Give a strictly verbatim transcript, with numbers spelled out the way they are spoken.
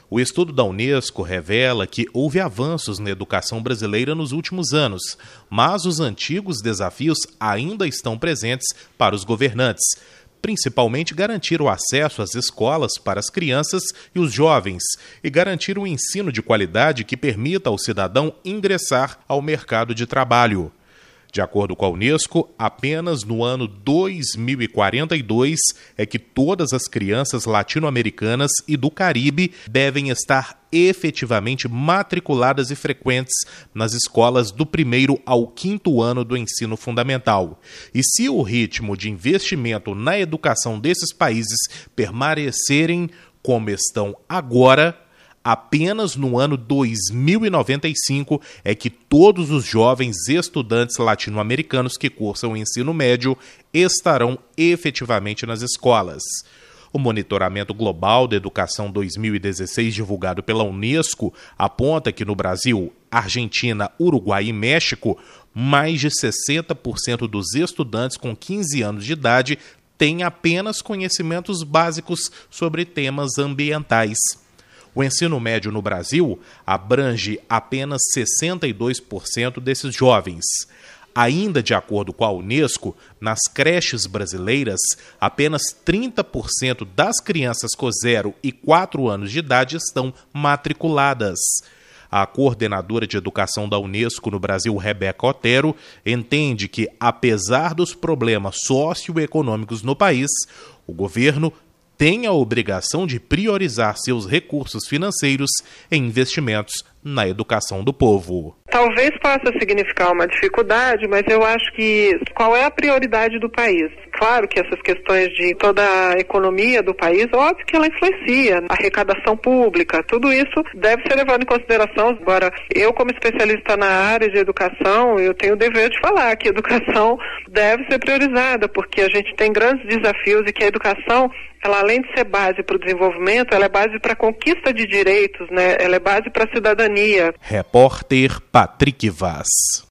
O estudo da Unesco revela que houve avanços na educação brasileira nos últimos anos, mas os antigos desafios ainda estão presentes para os governantes, principalmente garantir o acesso às escolas para as crianças e os jovens e garantir um ensino de qualidade que permita ao cidadão ingressar ao mercado de trabalho. De acordo com a Unesco, apenas no ano dois mil e quarenta e dois é que todas as crianças latino-americanas e do Caribe devem estar efetivamente matriculadas e frequentes nas escolas do primeiro ao quinto ano do ensino fundamental. E se o ritmo de investimento na educação desses países permanecerem como estão agora, apenas no ano dois mil e noventa e cinco é que todos os jovens estudantes latino-americanos que cursam o ensino médio estarão efetivamente nas escolas. O Monitoramento Global da Educação dois mil e dezesseis, divulgado pela Unesco, aponta que no Brasil, Argentina, Uruguai e México, mais de sessenta por cento dos estudantes com quinze anos de idade têm apenas conhecimentos básicos sobre temas ambientais. O ensino médio no Brasil abrange apenas sessenta e dois por cento desses jovens. Ainda de acordo com a Unesco, nas creches brasileiras, apenas trinta por cento das crianças com zero e quatro anos de idade estão matriculadas. A coordenadora de educação da Unesco no Brasil, Rebeca Otero, entende que, apesar dos problemas socioeconômicos no país, o governo tem a obrigação de priorizar seus recursos financeiros em investimentos na educação do povo. Talvez possa significar uma dificuldade, mas eu acho que qual é a prioridade do país? Claro que essas questões de toda a economia do país, óbvio que ela influencia, a arrecadação pública, tudo isso deve ser levado em consideração. Agora, eu como especialista na área de educação, eu tenho o dever de falar que a educação deve ser priorizada, porque a gente tem grandes desafios e que a educação, ela além de ser base para o desenvolvimento, ela é base para a conquista de direitos, né? Ela é base para a cidadania. Repórter Patrick Vaz.